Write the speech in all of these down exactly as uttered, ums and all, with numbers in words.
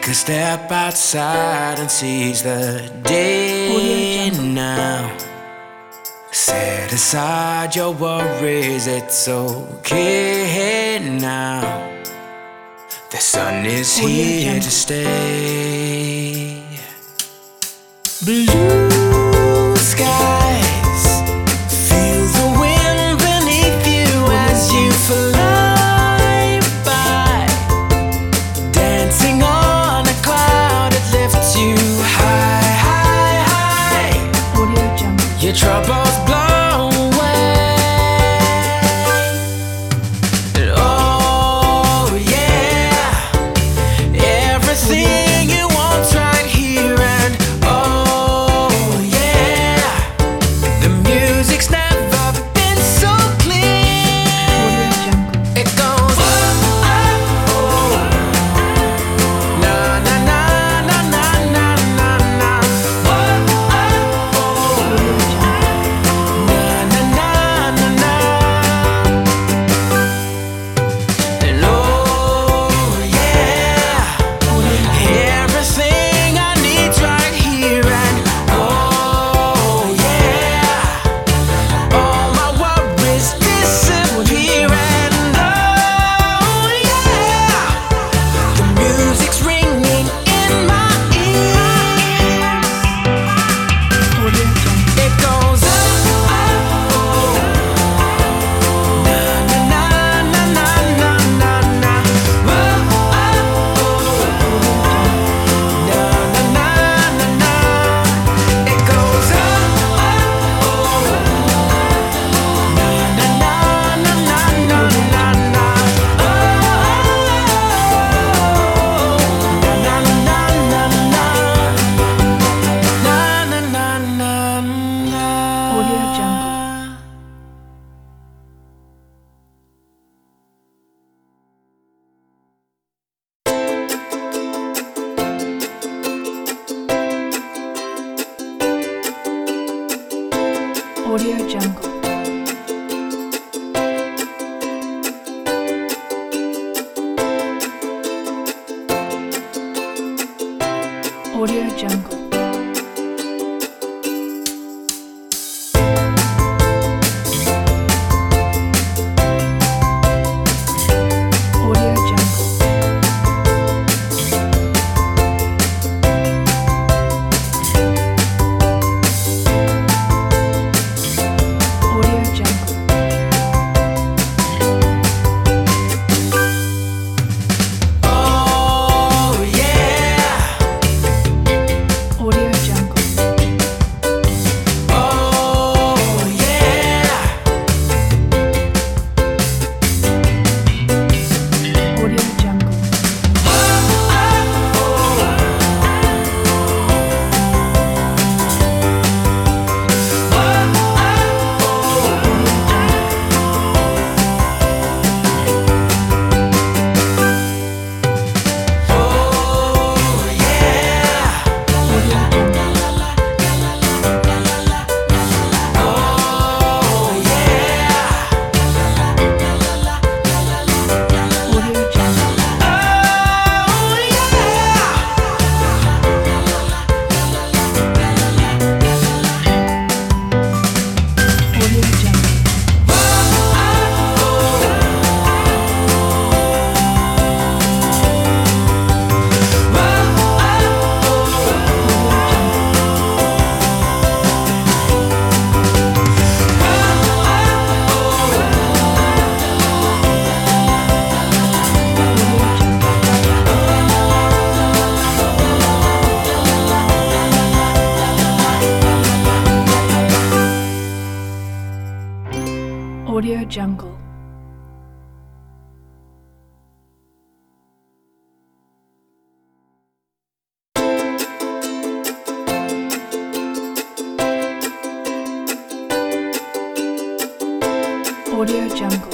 a step outside and seize the day now. Set aside your worries, it's okay now. The sun is here to stay. Blue skies, feel the wind beneath you as you fly by. Dancing on a cloud, it lifts you high, high, high. Your troubles blow away. And oh yeah, everything you want's right here. And oh yeah, the music's never been so clear. It goes oh, oh, oh. Na na na na na na na na. Oh, oh, oh. Na na na na na. And oh yeah, everything I need's right here. And oh yeah, all my worries disappear. And oh yeah, the music's ringing in my ears. It goes oh, oh, oh. Na na na na na na na. Oh, oh, oh. Na na na na na. It goes oh, oh, oh. Na na na na na na na na. Oh, na na na na na. Na na na na na. Audio Jungle. Audio Jungle. Audio Jungle. Audio Jungle. Audio Jungle. Oh yeah, Audio Jungle. oh yeah. Audio Jungle. Audio Jungle. Audio Jungle. Audio Jungle. Audio Jungle.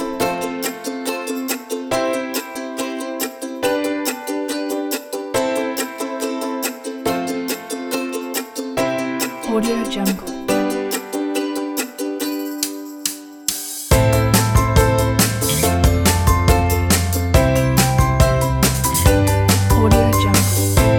Audio Jungle. Audio Jungle.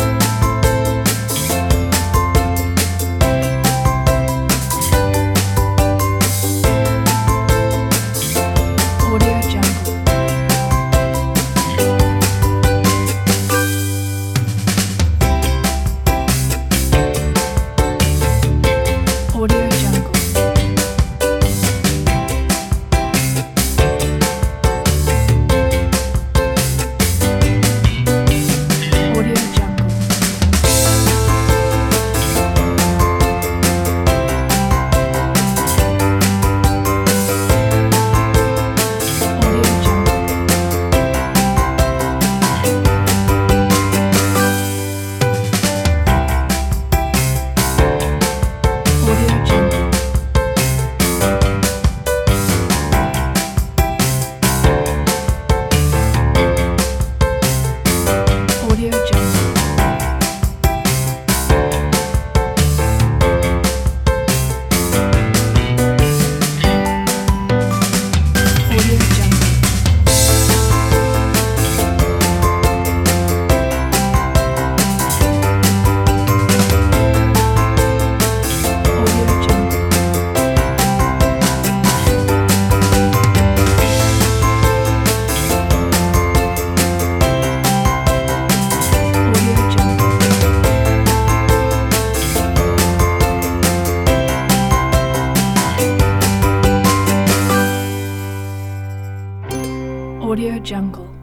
Audio Jungle.